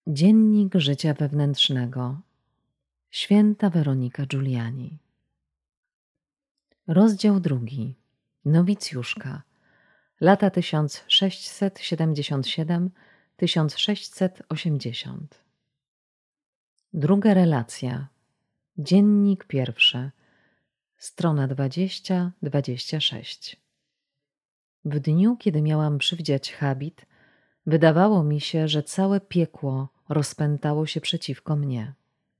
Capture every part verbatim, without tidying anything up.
Dziennik życia wewnętrznego. Święta Weronika Giuliani. Rozdział drugi. Nowicjuszka. Lata tysiąc sześćset siedemdziesiąt siedem do tysiąc sześćset osiemdziesiąt. Druga relacja. Dziennik pierwszy. Strona dwadzieścia dwadzieścia sześć. W dniu, kiedy miałam przywdziać habit, wydawało mi się, że całe piekło rozpętało się przeciwko mnie.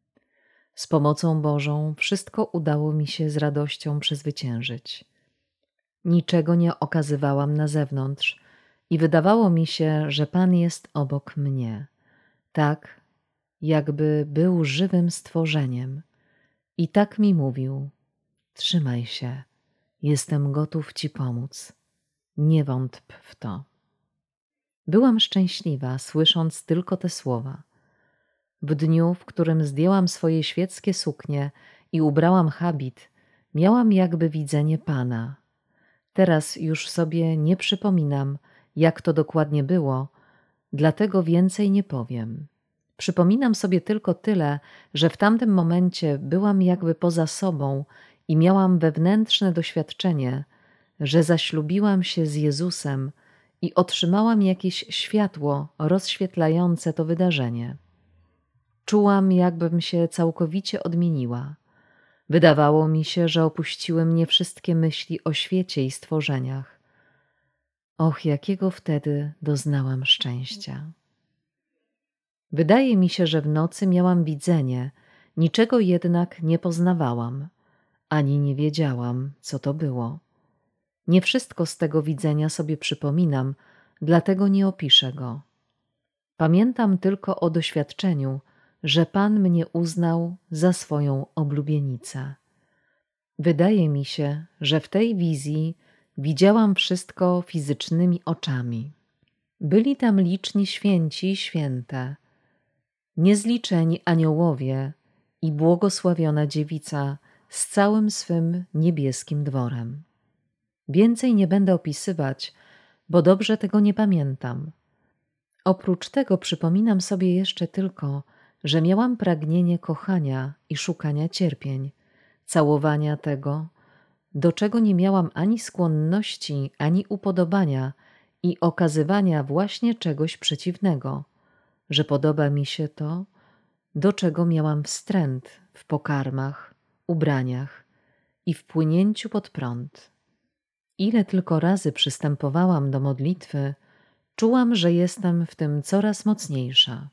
Z pomocą Bożą wszystko udało mi się z radością przezwyciężyć. Niczego nie okazywałam na zewnątrz i wydawało mi się, że Pan jest obok mnie, tak jakby był żywym stworzeniem i tak mi mówił: trzymaj się, jestem gotów Ci pomóc, nie wątp w to. Byłam szczęśliwa, słysząc tylko te słowa. W dniu, w którym zdjęłam swoje świeckie suknie i ubrałam habit, miałam jakby widzenie Pana. Teraz już sobie nie przypominam, jak to dokładnie było, dlatego więcej nie powiem. Przypominam sobie tylko tyle, że w tamtym momencie byłam jakby poza sobą i miałam wewnętrzne doświadczenie, że zaślubiłam się z Jezusem i otrzymałam jakieś światło rozświetlające to wydarzenie. Czułam, jakbym się całkowicie odmieniła. Wydawało mi się, że opuściły mnie wszystkie myśli o świecie i stworzeniach. Och, jakiego wtedy doznałam szczęścia. Wydaje mi się, że w nocy miałam widzenie, niczego jednak nie poznawałam, ani nie wiedziałam, co to było. Nie wszystko z tego widzenia sobie przypominam, dlatego nie opiszę go. Pamiętam tylko o doświadczeniu, że Pan mnie uznał za swoją oblubienicę. Wydaje mi się, że w tej wizji widziałam wszystko fizycznymi oczami. Byli tam liczni święci i święte, niezliczeni aniołowie i błogosławiona dziewica z całym swym niebieskim dworem. Więcej nie będę opisywać, bo dobrze tego nie pamiętam. Oprócz tego przypominam sobie jeszcze tylko, że miałam pragnienie kochania i szukania cierpień, całowania tego, do czego nie miałam ani skłonności, ani upodobania i okazywania właśnie czegoś przeciwnego, że podoba mi się to, do czego miałam wstręt w pokarmach, ubraniach i w płynięciu pod prąd. Ile tylko razy przystępowałam do modlitwy, czułam, że jestem w tym coraz mocniejsza.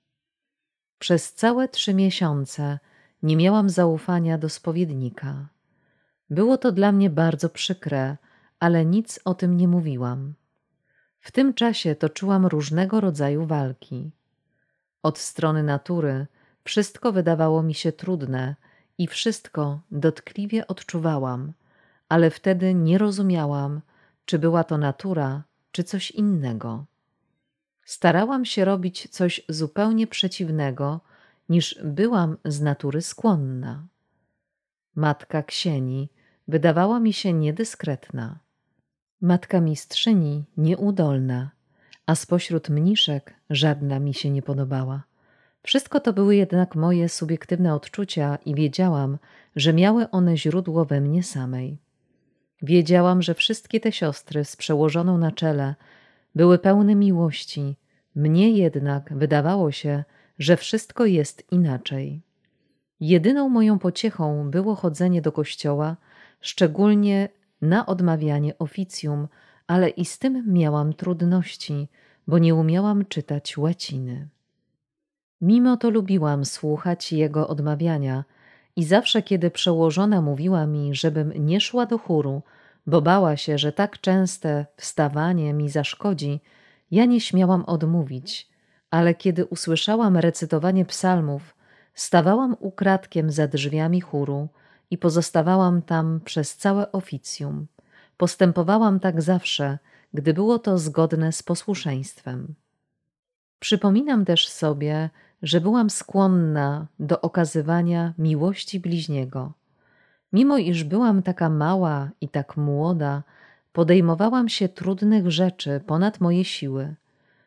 Przez całe trzy miesiące nie miałam zaufania do spowiednika. Było to dla mnie bardzo przykre, ale nic o tym nie mówiłam. W tym czasie toczyłam różnego rodzaju walki. Od strony natury wszystko wydawało mi się trudne i wszystko dotkliwie odczuwałam, ale wtedy nie rozumiałam, czy była to natura, czy coś innego. Starałam się robić coś zupełnie przeciwnego, niż byłam z natury skłonna. Matka Ksieni wydawała mi się niedyskretna, matka mistrzyni nieudolna, a spośród mniszek żadna mi się nie podobała. Wszystko to były jednak moje subiektywne odczucia i wiedziałam, że miały one źródło we mnie samej. Wiedziałam, że wszystkie te siostry z przełożoną na czele były pełne miłości, mnie jednak wydawało się, że wszystko jest inaczej. Jedyną moją pociechą było chodzenie do kościoła, szczególnie na odmawianie oficjum, ale i z tym miałam trudności, bo nie umiałam czytać łaciny. Mimo to lubiłam słuchać jego odmawiania i zawsze, kiedy przełożona mówiła mi, żebym nie szła do chóru, bo bała się, że tak częste wstawanie mi zaszkodzi, ja nie śmiałam odmówić, ale kiedy usłyszałam recytowanie psalmów, stawałam ukradkiem za drzwiami chóru i pozostawałam tam przez całe oficjum. Postępowałam tak zawsze, gdy było to zgodne z posłuszeństwem. Przypominam też sobie, że byłam skłonna do okazywania miłości bliźniego. Mimo iż byłam taka mała i tak młoda, podejmowałam się trudnych rzeczy ponad moje siły.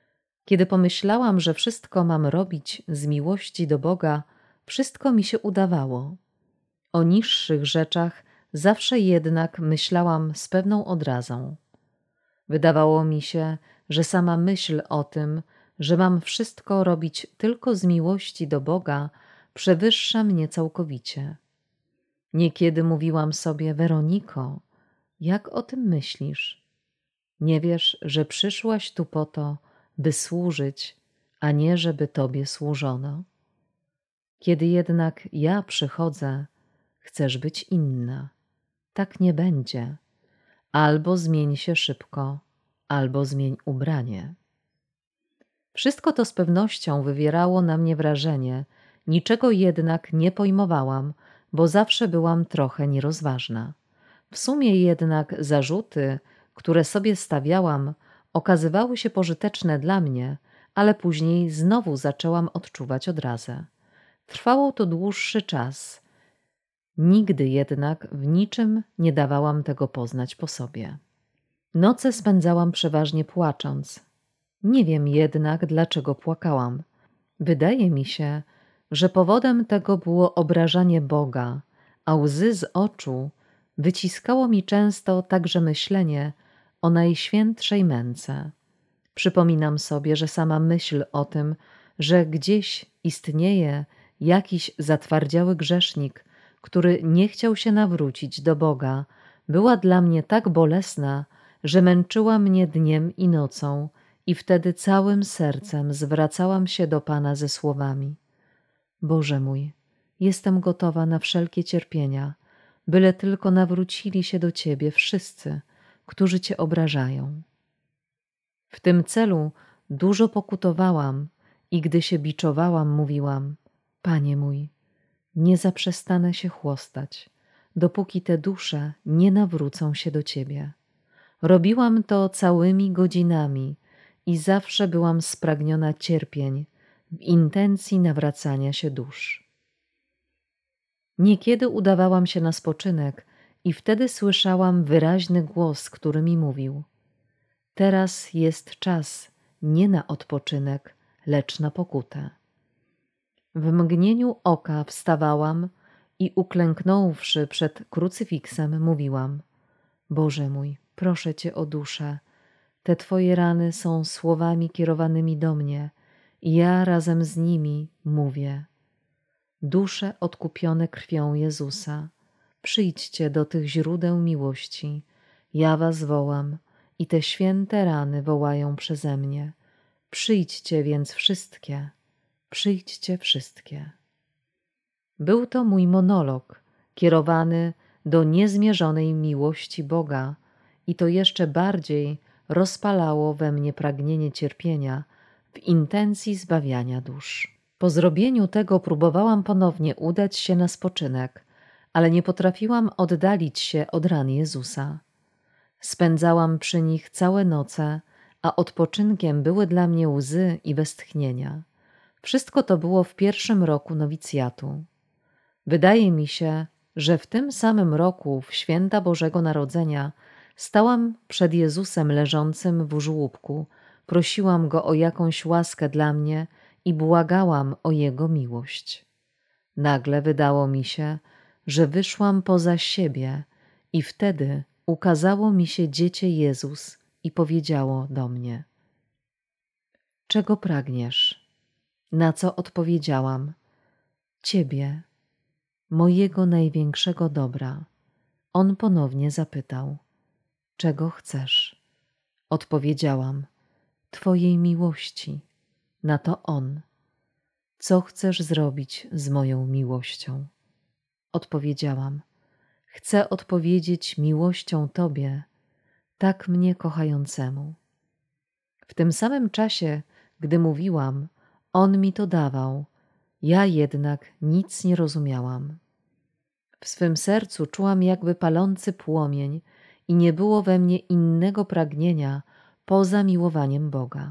Kiedy pomyślałam, że wszystko mam robić z miłości do Boga, wszystko mi się udawało. O niższych rzeczach zawsze jednak myślałam z pewną odrazą. Wydawało mi się, że sama myśl o tym, że mam wszystko robić tylko z miłości do Boga, przewyższa mnie całkowicie. Niekiedy mówiłam sobie: Weroniko, jak o tym myślisz? Nie wiesz, że przyszłaś tu po to, by służyć, a nie żeby Tobie służono? Kiedy jednak ja przychodzę, chcesz być inna. Tak nie będzie. Albo zmień się szybko, albo zmień ubranie. Wszystko to z pewnością wywierało na mnie wrażenie, niczego jednak nie pojmowałam, bo zawsze byłam trochę nierozważna. W sumie jednak zarzuty, które sobie stawiałam, okazywały się pożyteczne dla mnie, ale później znowu zaczęłam odczuwać odrazę. Trwało to dłuższy czas. Nigdy jednak w niczym nie dawałam tego poznać po sobie. Noce spędzałam przeważnie płacząc. Nie wiem jednak, dlaczego płakałam. Wydaje mi się, że powodem tego było obrażanie Boga, a łzy z oczu wyciskało mi często także myślenie o Najświętszej Męce. Przypominam sobie, że sama myśl o tym, że gdzieś istnieje jakiś zatwardziały grzesznik, który nie chciał się nawrócić do Boga, była dla mnie tak bolesna, że męczyła mnie dniem i nocą, i wtedy całym sercem zwracałam się do Pana ze słowami: Boże mój, jestem gotowa na wszelkie cierpienia, byle tylko nawrócili się do Ciebie wszyscy, którzy Cię obrażają. W tym celu dużo pokutowałam i gdy się biczowałam, mówiłam: Panie mój, nie zaprzestanę się chłostać, dopóki te dusze nie nawrócą się do Ciebie. Robiłam to całymi godzinami i zawsze byłam spragniona cierpień w intencji nawracania się dusz. Niekiedy udawałam się na spoczynek i wtedy słyszałam wyraźny głos, który mi mówił: Teraz jest czas nie na odpoczynek, lecz na pokutę. W mgnieniu oka wstawałam i uklęknąwszy przed krucyfiksem mówiłam: Boże mój, proszę Cię o duszę. Te Twoje rany są słowami kierowanymi do mnie i ja razem z nimi mówię: Dusze odkupione krwią Jezusa, przyjdźcie do tych źródeł miłości. Ja was wołam i te święte rany wołają przeze mnie. Przyjdźcie więc wszystkie, przyjdźcie wszystkie. Był to mój monolog kierowany do niezmierzonej miłości Boga i to jeszcze bardziej rozpalało we mnie pragnienie cierpienia w intencji zbawiania dusz. Po zrobieniu tego próbowałam ponownie udać się na spoczynek, ale nie potrafiłam oddalić się od ran Jezusa. Spędzałam przy nich całe noce, a odpoczynkiem były dla mnie łzy i westchnienia. Wszystko to było w pierwszym roku nowicjatu. Wydaje mi się, że w tym samym roku, w święta Bożego Narodzenia, stałam przed Jezusem leżącym w żłóbku, prosiłam Go o jakąś łaskę dla mnie i błagałam o Jego miłość. Nagle wydało mi się, że wyszłam poza siebie i wtedy ukazało mi się Dziecię Jezus i powiedziało do mnie: Czego pragniesz? Na co odpowiedziałam: Ciebie, mojego największego dobra. On ponownie zapytał: Czego chcesz? Odpowiedziałam: Twojej miłości. Na to on: Co chcesz zrobić z moją miłością? Odpowiedziałam: Chcę odpowiedzieć miłością Tobie, tak mnie kochającemu. W tym samym czasie, gdy mówiłam, on mi to dawał, ja jednak nic nie rozumiałam. W swym sercu czułam jakby palący płomień i nie było we mnie innego pragnienia poza miłowaniem Boga.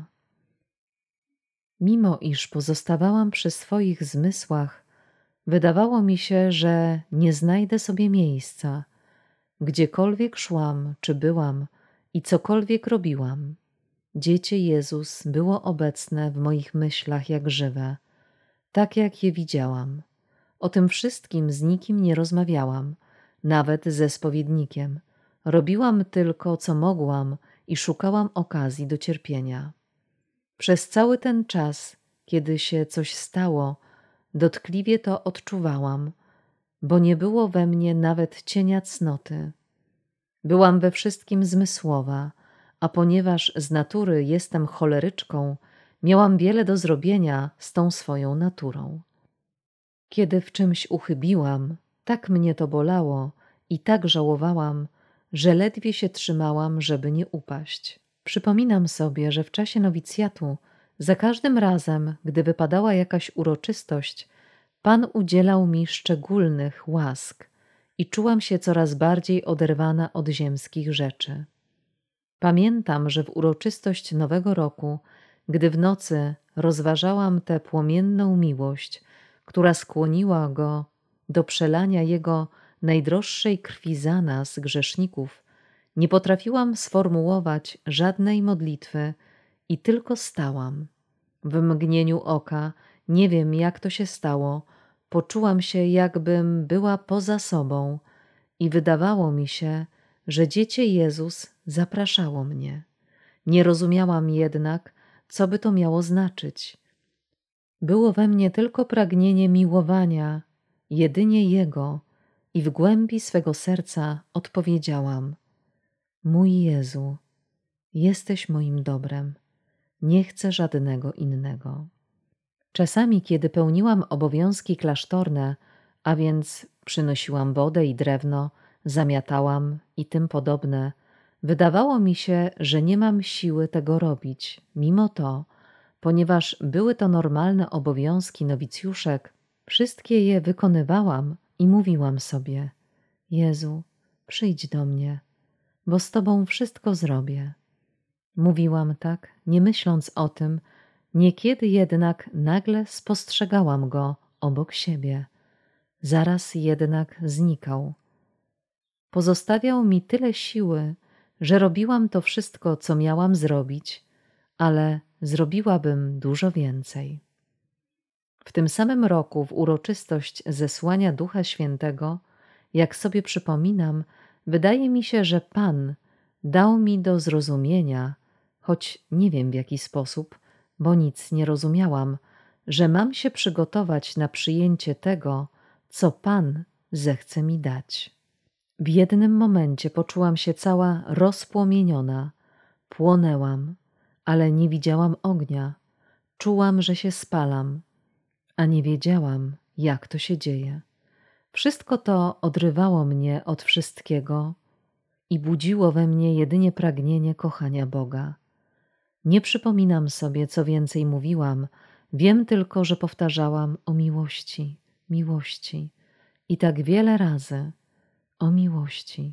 Mimo iż pozostawałam przy swoich zmysłach, wydawało mi się, że nie znajdę sobie miejsca, gdziekolwiek szłam czy byłam i cokolwiek robiłam. Dziecię Jezus było obecne w moich myślach jak żywe, tak jak je widziałam. O tym wszystkim z nikim nie rozmawiałam, nawet ze spowiednikiem. Robiłam tylko, co mogłam i szukałam okazji do cierpienia. Przez cały ten czas, kiedy się coś stało, dotkliwie to odczuwałam, bo nie było we mnie nawet cienia cnoty. Byłam we wszystkim zmysłowa, a ponieważ z natury jestem choleryczką, miałam wiele do zrobienia z tą swoją naturą. Kiedy w czymś uchybiłam, tak mnie to bolało i tak żałowałam, że ledwie się trzymałam, żeby nie upaść. Przypominam sobie, że w czasie nowicjatu za każdym razem, gdy wypadała jakaś uroczystość, Pan udzielał mi szczególnych łask i czułam się coraz bardziej oderwana od ziemskich rzeczy. Pamiętam, że w uroczystość Nowego Roku, gdy w nocy rozważałam tę płomienną miłość, która skłoniła go do przelania jego najdroższej krwi za nas, grzeszników, nie potrafiłam sformułować żadnej modlitwy i tylko stałam. W mgnieniu oka, nie wiem jak to się stało, poczułam się, jakbym była poza sobą i wydawało mi się, że Dziecię Jezus zapraszało mnie. Nie rozumiałam jednak, co by to miało znaczyć. Było we mnie tylko pragnienie miłowania, jedynie Jego, i w głębi swego serca odpowiedziałam: Mój Jezu, jesteś moim dobrem, nie chcę żadnego innego. Czasami, kiedy pełniłam obowiązki klasztorne, a więc przynosiłam wodę i drewno, zamiatałam i tym podobne, wydawało mi się, że nie mam siły tego robić. Mimo to, ponieważ były to normalne obowiązki nowicjuszek, wszystkie je wykonywałam i mówiłam sobie: Jezu, przyjdź do mnie, bo z Tobą wszystko zrobię. Mówiłam tak, nie myśląc o tym, niekiedy jednak nagle spostrzegałam go obok siebie. Zaraz jednak znikał. Pozostawiał mi tyle siły, że robiłam to wszystko, co miałam zrobić, ale zrobiłabym dużo więcej. W tym samym roku, w uroczystość zesłania Ducha Świętego, jak sobie przypominam, wydaje mi się, że Pan dał mi do zrozumienia, choć nie wiem w jaki sposób, bo nic nie rozumiałam, że mam się przygotować na przyjęcie tego, co Pan zechce mi dać. W jednym momencie poczułam się cała rozpłomieniona, płonęłam, ale nie widziałam ognia, czułam, że się spalam, a nie wiedziałam, jak to się dzieje. Wszystko to odrywało mnie od wszystkiego i budziło we mnie jedynie pragnienie kochania Boga. Nie przypominam sobie, co więcej mówiłam, wiem tylko, że powtarzałam o miłości, miłości i tak wiele razy o miłości.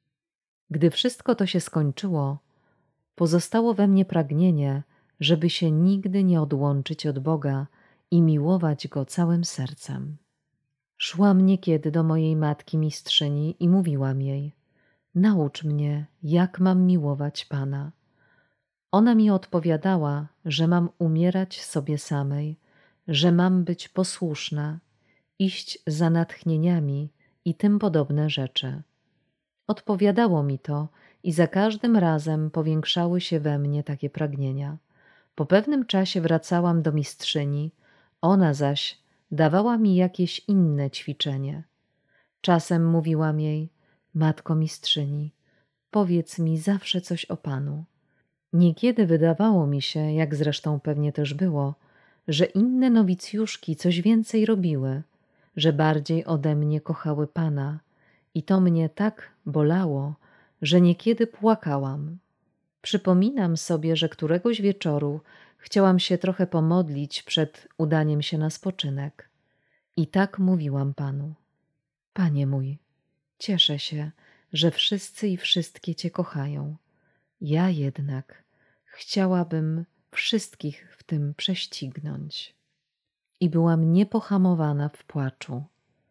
Gdy wszystko to się skończyło, pozostało we mnie pragnienie, żeby się nigdy nie odłączyć od Boga i miłować Go całym sercem. Szłam niekiedy do mojej matki mistrzyni i mówiłam jej: naucz mnie, jak mam miłować Pana. Ona mi odpowiadała, że mam umierać sobie samej, że mam być posłuszna, iść za natchnieniami i tym podobne rzeczy. Odpowiadało mi to i za każdym razem powiększały się we mnie takie pragnienia. Po pewnym czasie wracałam do mistrzyni, ona zaś dawała mi jakieś inne ćwiczenie. Czasem mówiłam jej: matko mistrzyni, powiedz mi zawsze coś o Panu. Niekiedy wydawało mi się, jak zresztą pewnie też było, że inne nowicjuszki coś więcej robiły, że bardziej ode mnie kochały Pana i to mnie tak bolało, że niekiedy płakałam. Przypominam sobie, że któregoś wieczoru chciałam się trochę pomodlić przed udaniem się na spoczynek. I tak mówiłam Panu: Panie mój, cieszę się, że wszyscy i wszystkie Cię kochają. Ja jednak chciałabym wszystkich w tym prześcignąć. I byłam niepohamowana w płaczu.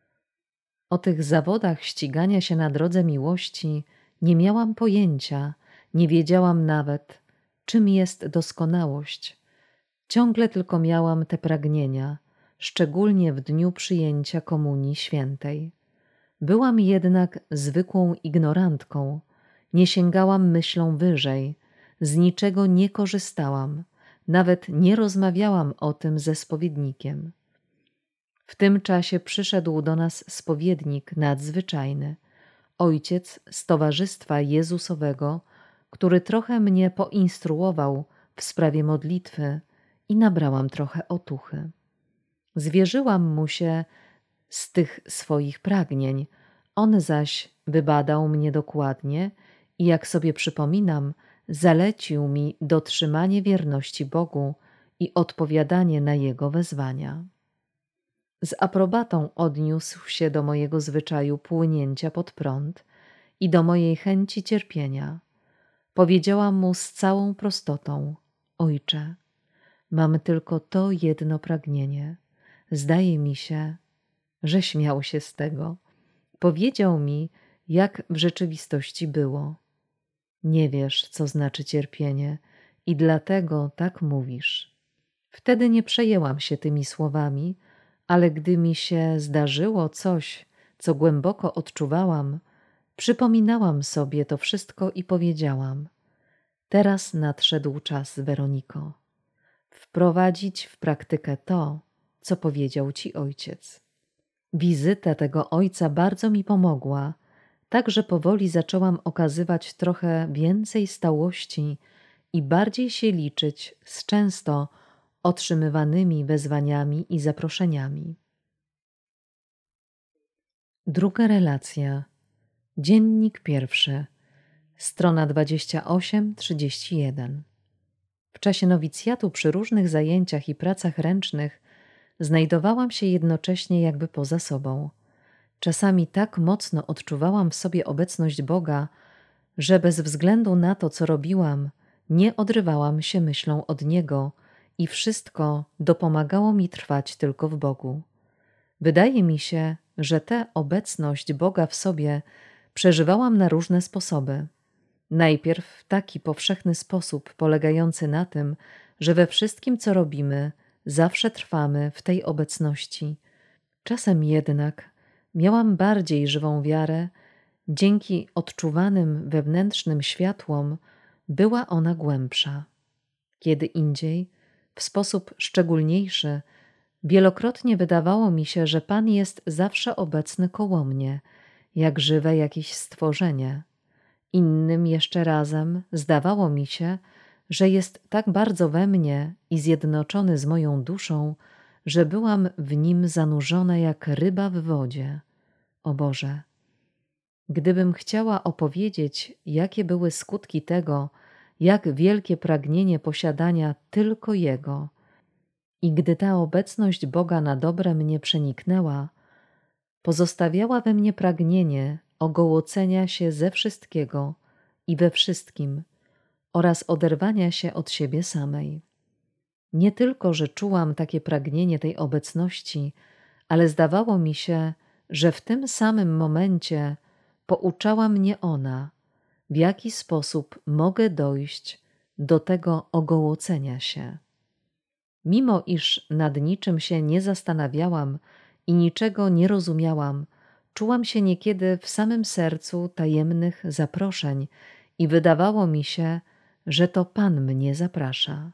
O tych zawodach ścigania się na drodze miłości nie miałam pojęcia, nie wiedziałam nawet, czym jest doskonałość. Ciągle tylko miałam te pragnienia, szczególnie w dniu przyjęcia Komunii Świętej. Byłam jednak zwykłą ignorantką, nie sięgałam myślą wyżej, z niczego nie korzystałam, nawet nie rozmawiałam o tym ze spowiednikiem. W tym czasie przyszedł do nas spowiednik nadzwyczajny, ojciec z Towarzystwa Jezusowego, który trochę mnie poinstruował w sprawie modlitwy i nabrałam trochę otuchy. Zwierzyłam mu się z tych swoich pragnień, on zaś wybadał mnie dokładnie i, jak sobie przypominam, zalecił mi dotrzymanie wierności Bogu i odpowiadanie na Jego wezwania. Z aprobatą odniósł się do mojego zwyczaju płynięcia pod prąd i do mojej chęci cierpienia. Powiedziałam mu z całą prostotą: Ojcze, mam tylko to jedno pragnienie. Zdaje mi się, że śmiał się z tego. Powiedział mi, jak w rzeczywistości było. Nie wiesz, co znaczy cierpienie i dlatego tak mówisz. Wtedy nie przejęłam się tymi słowami, ale gdy mi się zdarzyło coś, co głęboko odczuwałam, przypominałam sobie to wszystko i powiedziałam: teraz nadszedł czas, Weroniko, wprowadzić w praktykę to, co powiedział ci ojciec. Wizyta tego ojca bardzo mi pomogła, tak że powoli zaczęłam okazywać trochę więcej stałości i bardziej się liczyć z często otrzymywanymi wezwaniami i zaproszeniami. Druga relacja. Dziennik pierwszy. Strona dwadzieścia osiem trzydzieści jeden. W czasie nowicjatu przy różnych zajęciach i pracach ręcznych znajdowałam się jednocześnie jakby poza sobą. Czasami tak mocno odczuwałam w sobie obecność Boga, że bez względu na to, co robiłam, nie odrywałam się myślą od Niego i wszystko dopomagało mi trwać tylko w Bogu. Wydaje mi się, że tę obecność Boga w sobie przeżywałam na różne sposoby. Najpierw w taki powszechny sposób polegający na tym, że we wszystkim, co robimy, zawsze trwamy w tej obecności. Czasem jednak miałam bardziej żywą wiarę, dzięki odczuwanym wewnętrznym światłom była ona głębsza. Kiedy indziej, w sposób szczególniejszy, wielokrotnie wydawało mi się, że Pan jest zawsze obecny koło mnie, jak żywe jakieś stworzenie. Innym jeszcze razem zdawało mi się, że jest tak bardzo we mnie i zjednoczony z moją duszą, że byłam w nim zanurzona jak ryba w wodzie. O Boże! Gdybym chciała opowiedzieć, jakie były skutki tego, jak wielkie pragnienie posiadania tylko Jego, i gdy ta obecność Boga na dobre mnie przeniknęła, pozostawiała we mnie pragnienie ogołocenia się ze wszystkiego i we wszystkim oraz oderwania się od siebie samej. Nie tylko, że czułam takie pragnienie tej obecności, ale zdawało mi się, że w tym samym momencie pouczała mnie ona, w jaki sposób mogę dojść do tego ogołocenia się. Mimo iż nad niczym się nie zastanawiałam i niczego nie rozumiałam, czułam się niekiedy w samym sercu tajemnych zaproszeń i wydawało mi się, że to Pan mnie zaprasza.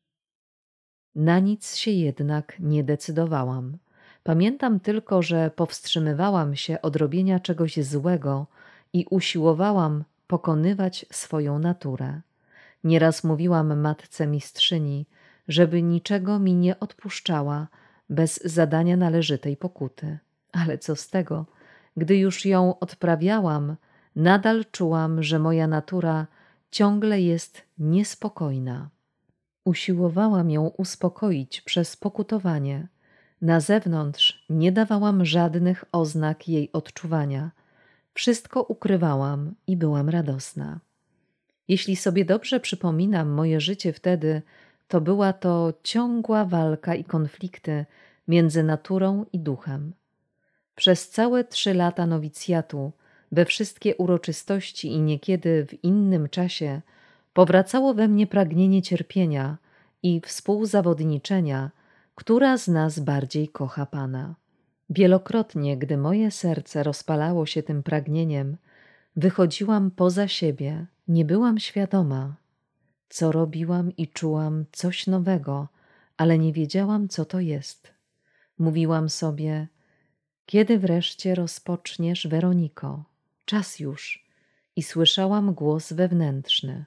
Na nic się jednak nie decydowałam. Pamiętam tylko, że powstrzymywałam się od robienia czegoś złego i usiłowałam pokonywać swoją naturę. Nieraz mówiłam matce mistrzyni, żeby niczego mi nie odpuszczała bez zadania należytej pokuty. Ale co z tego? Gdy już ją odprawiałam, nadal czułam, że moja natura ciągle jest niespokojna. Usiłowałam ją uspokoić przez pokutowanie. Na zewnątrz nie dawałam żadnych oznak jej odczuwania. Wszystko ukrywałam i byłam radosna. Jeśli sobie dobrze przypominam moje życie wtedy, to była to ciągła walka i konflikty między naturą i duchem. Przez całe trzy lata nowicjatu, we wszystkie uroczystości i niekiedy w innym czasie, Powracało we mnie pragnienie cierpienia i współzawodniczenia, która z nas bardziej kocha Pana. Wielokrotnie, gdy moje serce rozpalało się tym pragnieniem, wychodziłam poza siebie, nie byłam świadoma, co robiłam i czułam coś nowego, ale nie wiedziałam, co to jest. Mówiłam sobie: kiedy wreszcie rozpoczniesz, Weroniko? Czas już. I słyszałam głos wewnętrzny: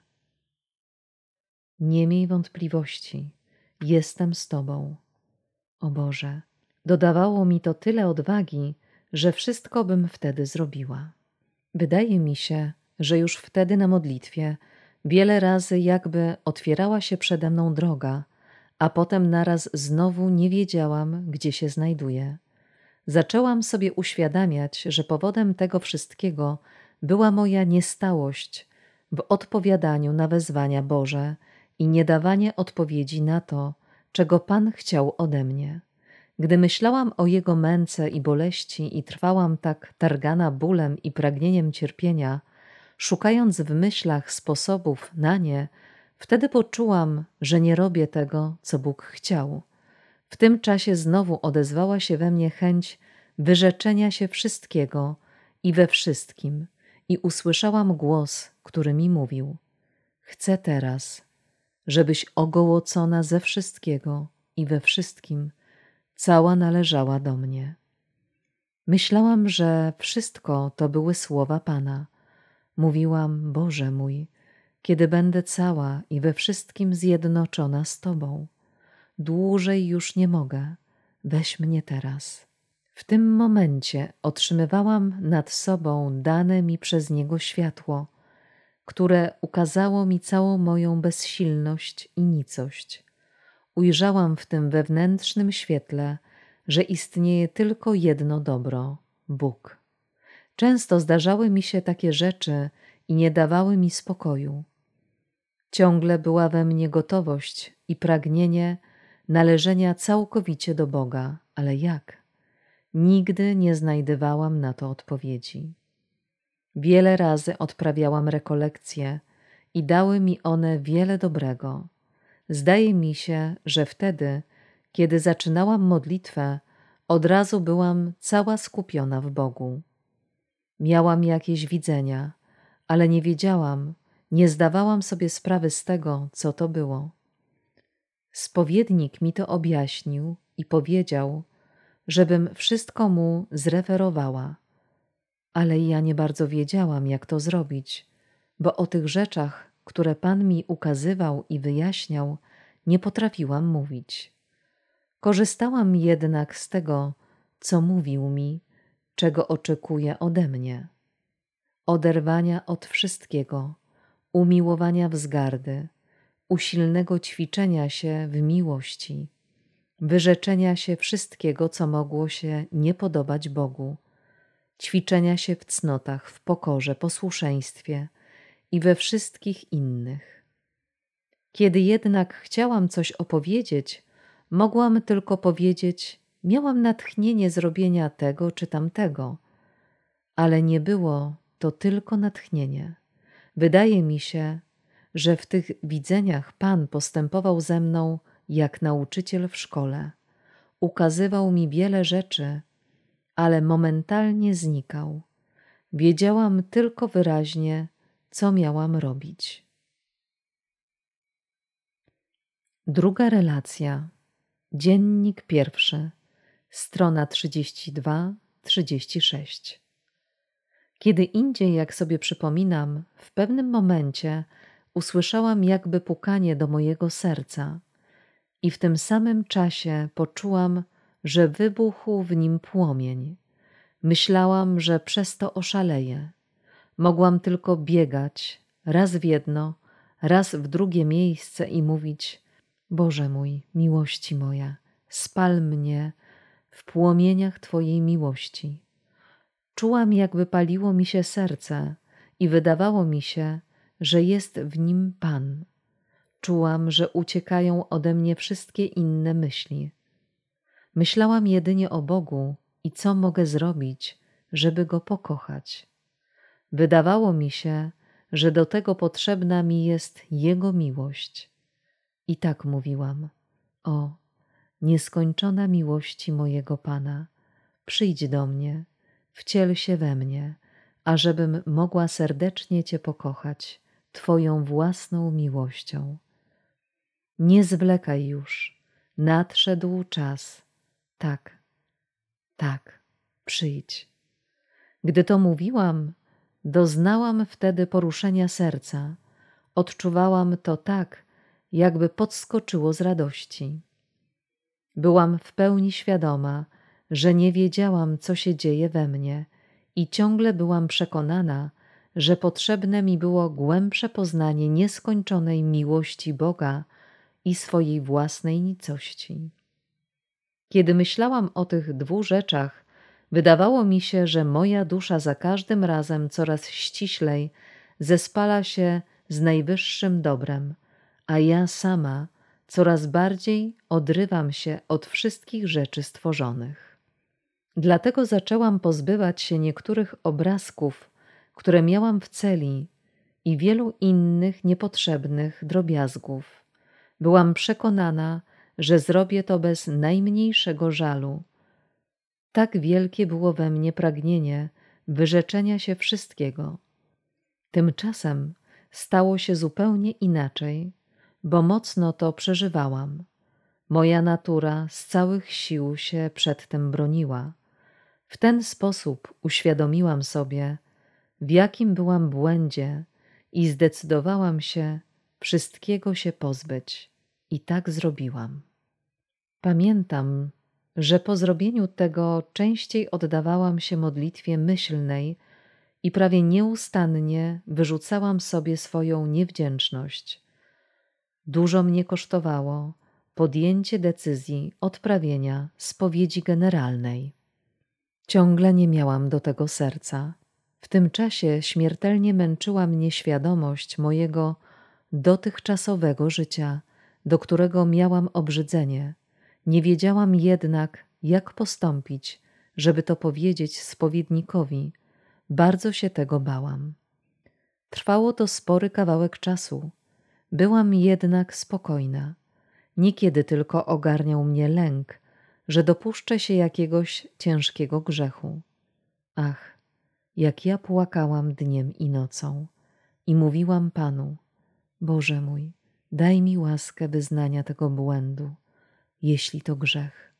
nie miej wątpliwości, jestem z Tobą. O Boże, dodawało mi to tyle odwagi, że wszystko bym wtedy zrobiła. Wydaje mi się, że już wtedy na modlitwie wiele razy jakby otwierała się przede mną droga, a potem naraz znowu nie wiedziałam, gdzie się znajduję. Zaczęłam sobie uświadamiać, że powodem tego wszystkiego była moja niestałość w odpowiadaniu na wezwania Boże i niedawanie odpowiedzi na to, czego Pan chciał ode mnie. Gdy myślałam o Jego męce i boleści i trwałam tak targana bólem i pragnieniem cierpienia, szukając w myślach sposobów na nie, wtedy poczułam, że nie robię tego, co Bóg chciał. W tym czasie znowu odezwała się we mnie chęć wyrzeczenia się wszystkiego i we wszystkim i usłyszałam głos, który mi mówił: chcę teraz, żebyś ogołocona ze wszystkiego i we wszystkim cała należała do mnie. Myślałam, że wszystko to były słowa Pana. Mówiłam: Boże mój, kiedy będę cała i we wszystkim zjednoczona z Tobą. Dłużej już nie mogę, weź mnie teraz. W tym momencie otrzymywałam nad sobą dane mi przez Niego światło, które ukazało mi całą moją bezsilność i nicość. Ujrzałam w tym wewnętrznym świetle, że istnieje tylko jedno dobro – Bóg. Często zdarzały mi się takie rzeczy i nie dawały mi spokoju. Ciągle była we mnie gotowość i pragnienie należenia całkowicie do Boga, ale jak? Nigdy nie znajdowałam na to odpowiedzi. Wiele razy odprawiałam rekolekcje i dały mi one wiele dobrego. Zdaje mi się, że wtedy, kiedy zaczynałam modlitwę, od razu byłam cała skupiona w Bogu. Miałam jakieś widzenia, ale nie wiedziałam, nie zdawałam sobie sprawy z tego, co to było. Spowiednik mi to objaśnił i powiedział, żebym wszystko mu zreferowała, ale ja nie bardzo wiedziałam, jak to zrobić, bo o tych rzeczach, które Pan mi ukazywał i wyjaśniał, nie potrafiłam mówić. Korzystałam jednak z tego, co mówił mi, czego oczekuje ode mnie. Oderwania od wszystkiego, umiłowania wzgardy, usilnego ćwiczenia się w miłości, wyrzeczenia się wszystkiego, co mogło się nie podobać Bogu, ćwiczenia się w cnotach, w pokorze, posłuszeństwie i we wszystkich innych. Kiedy jednak chciałam coś opowiedzieć, mogłam tylko powiedzieć: miałam natchnienie zrobienia tego czy tamtego, ale nie było to tylko natchnienie. Wydaje mi się, że w tych widzeniach Pan postępował ze mną jak nauczyciel w szkole. Ukazywał mi wiele rzeczy, ale momentalnie znikał. Wiedziałam tylko wyraźnie, co miałam robić. Druga relacja. Dziennik pierwszy. Strona trzydzieści dwa trzydzieści sześć. Kiedy indziej, jak sobie przypominam, w pewnym momencie usłyszałam jakby pukanie do mojego serca i w tym samym czasie poczułam, że wybuchł w nim płomień. Myślałam, że przez to oszaleję. Mogłam tylko biegać, raz w jedno, raz w drugie miejsce i mówić: Boże mój, miłości moja, spal mnie w płomieniach Twojej miłości. Czułam, jakby paliło mi się serce i wydawało mi się, że jest w nim Pan. Czułam, że uciekają ode mnie wszystkie inne myśli. Myślałam jedynie o Bogu i co mogę zrobić, żeby Go pokochać. Wydawało mi się, że do tego potrzebna mi jest Jego miłość. I tak mówiłam: o, nieskończona miłości mojego Pana, przyjdź do mnie, wciel się we mnie, ażebym mogła serdecznie Cię pokochać Twoją własną miłością. Nie zwlekaj już, nadszedł czas. Tak, tak, przyjdź. Gdy to mówiłam, doznałam wtedy poruszenia serca. Odczuwałam to tak, jakby podskoczyło z radości. Byłam w pełni świadoma, że nie wiedziałam, co się dzieje we mnie i ciągle byłam przekonana, że potrzebne mi było głębsze poznanie nieskończonej miłości Boga i swojej własnej nicości. Kiedy myślałam o tych dwóch rzeczach, wydawało mi się, że moja dusza za każdym razem coraz ściślej zespala się z najwyższym dobrem, a ja sama coraz bardziej odrywam się od wszystkich rzeczy stworzonych. Dlatego zaczęłam pozbywać się niektórych obrazków, które miałam w celi, i wielu innych niepotrzebnych drobiazgów. Byłam przekonana, że zrobię to bez najmniejszego żalu. Tak wielkie było we mnie pragnienie wyrzeczenia się wszystkiego. Tymczasem stało się zupełnie inaczej, bo mocno to przeżywałam. Moja natura z całych sił się przed tym broniła. W ten sposób uświadomiłam sobie, w jakim byłam błędzie, i zdecydowałam się wszystkiego się pozbyć. I tak zrobiłam. Pamiętam, że po zrobieniu tego częściej oddawałam się modlitwie myślnej i prawie nieustannie wyrzucałam sobie swoją niewdzięczność. Dużo mnie kosztowało podjęcie decyzji odprawienia spowiedzi generalnej. Ciągle nie miałam do tego serca. W tym czasie śmiertelnie męczyła mnie świadomość mojego dotychczasowego życia, do którego miałam obrzydzenie. Nie wiedziałam jednak, jak postąpić, żeby to powiedzieć spowiednikowi. Bardzo się tego bałam. Trwało to spory kawałek czasu. Byłam jednak spokojna. Niekiedy tylko ogarniał mnie lęk, że dopuszczę się jakiegoś ciężkiego grzechu. Ach, jak ja płakałam dniem i nocą i mówiłam Panu: Boże mój, daj mi łaskę wyznania tego błędu, jeśli to grzech.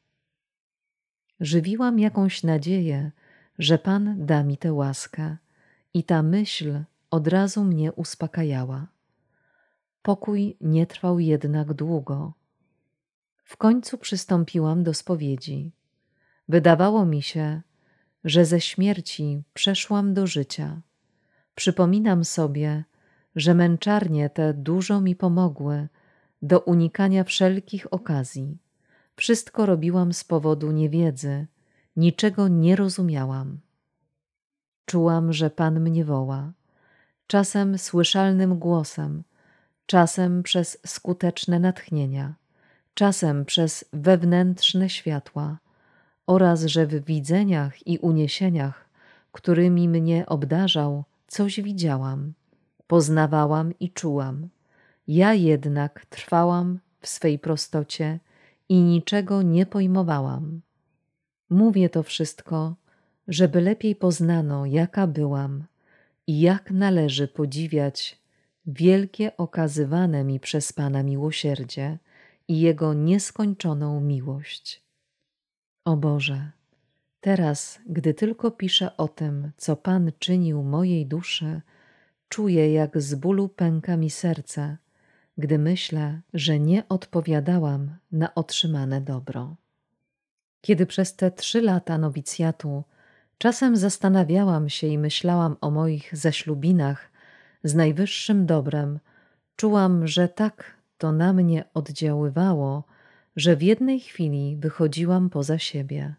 Żywiłam jakąś nadzieję, że Pan da mi tę łaskę, i ta myśl od razu mnie uspokajała. Pokój nie trwał jednak długo. W końcu przystąpiłam do spowiedzi. Wydawało mi się, że ze śmierci przeszłam do życia. Przypominam sobie, że męczarnie te dużo mi pomogły do unikania wszelkich okazji. Wszystko robiłam z powodu niewiedzy, niczego nie rozumiałam. Czułam, że Pan mnie woła, czasem słyszalnym głosem, czasem przez skuteczne natchnienia, czasem przez wewnętrzne światła, oraz że w widzeniach i uniesieniach, którymi mnie obdarzał, coś widziałam, poznawałam i czułam. Ja jednak trwałam w swej prostocie i niczego nie pojmowałam. Mówię to wszystko, żeby lepiej poznano, jaka byłam i jak należy podziwiać wielkie okazywane mi przez Pana miłosierdzie i Jego nieskończoną miłość. O Boże, teraz, gdy tylko piszę o tym, co Pan czynił mojej duszy, czuję, jak z bólu pęka mi serce, gdy myślę, że nie odpowiadałam na otrzymane dobro. Kiedy przez te trzy lata nowicjatu czasem zastanawiałam się i myślałam o moich zaślubinach z najwyższym dobrem, czułam, że tak to na mnie oddziaływało, że w jednej chwili wychodziłam poza siebie.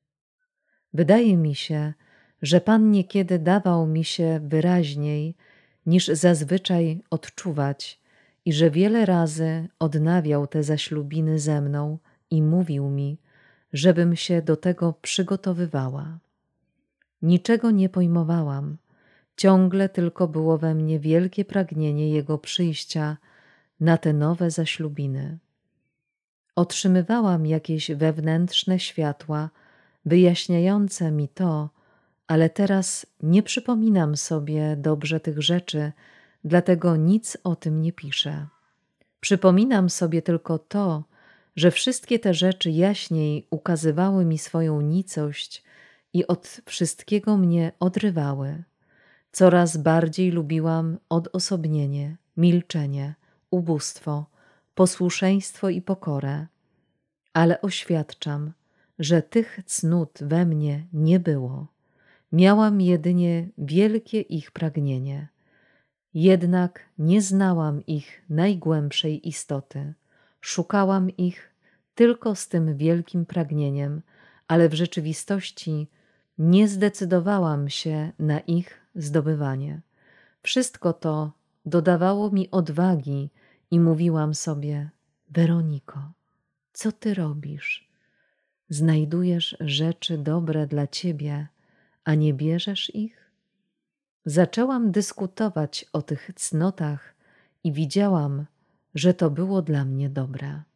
Wydaje mi się, że Pan niekiedy dawał mi się wyraźniej niż zazwyczaj odczuwać i że wiele razy odnawiał te zaślubiny ze mną i mówił mi, żebym się do tego przygotowywała. Niczego nie pojmowałam, Ciągle tylko było we mnie wielkie pragnienie Jego przyjścia na te nowe zaślubiny. Otrzymywałam jakieś wewnętrzne światła wyjaśniające mi to, ale teraz nie przypominam sobie dobrze tych rzeczy, dlatego nic o tym nie piszę. Przypominam sobie tylko to, że wszystkie te rzeczy jaśniej ukazywały mi swoją nicość i od wszystkiego mnie odrywały. Coraz bardziej lubiłam odosobnienie, milczenie, ubóstwo, posłuszeństwo i pokorę, ale oświadczam, że tych cnót we mnie nie było. Miałam jedynie wielkie ich pragnienie. Jednak nie znałam ich najgłębszej istoty. Szukałam ich tylko z tym wielkim pragnieniem, ale w rzeczywistości nie zdecydowałam się na ich zdobywanie. Wszystko to dodawało mi odwagi i mówiłam sobie: Weroniko, co ty robisz? Znajdujesz rzeczy dobre dla ciebie, a nie bierzesz ich? Zaczęłam dyskutować o tych cnotach i widziałam, że to było dla mnie dobre.